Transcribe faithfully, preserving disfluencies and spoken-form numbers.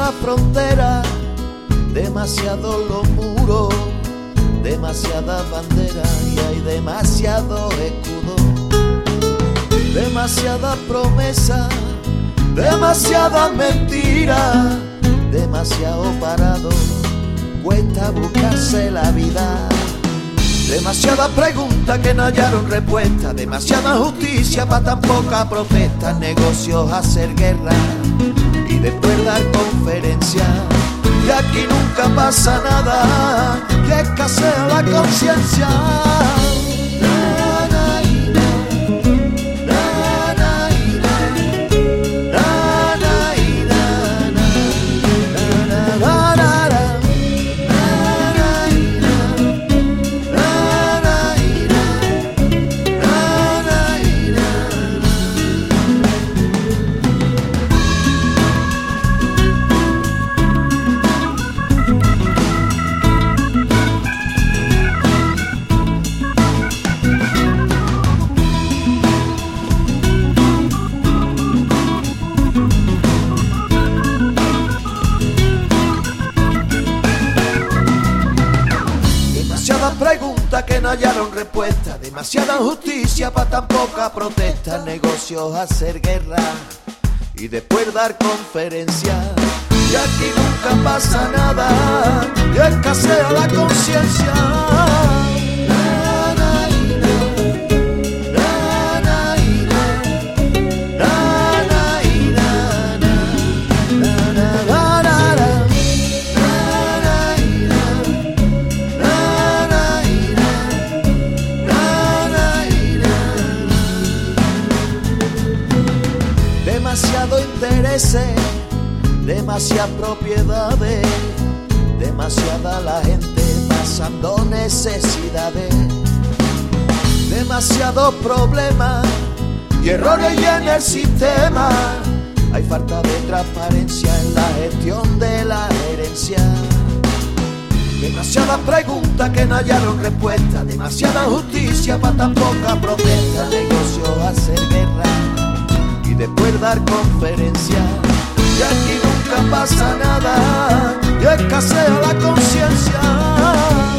Demasiada frontera, demasiados los muros, demasiada bandera y hay demasiados escudos. Demasiada promesa, demasiada mentira, demasiado parado, cuesta buscarse la vida. Demasiada pregunta que no hallaron respuesta, demasiada justicia para tan poca protesta, negocios hacer guerra y después dar conferencia. Y aquí nunca pasa nada, que escasea la conciencia. Preguntas que no hallaron respuesta, demasiada justicia para tan poca protesta, negocios hacer guerra y después dar conferencia. Y aquí nunca pasa nada, y escasea la conciencia. Demasiado intereses, demasiadas propiedades, demasiada la gente pasando necesidades, demasiados problemas y errores y en el sistema. Hay falta de transparencia en la gestión de la herencia. Demasiadas preguntas que no hallaron respuesta, demasiada justicia para tan poca protesta, negocios hacer guerra y después dar conferencia. Y aquí nunca pasa nada, y escasea la conciencia.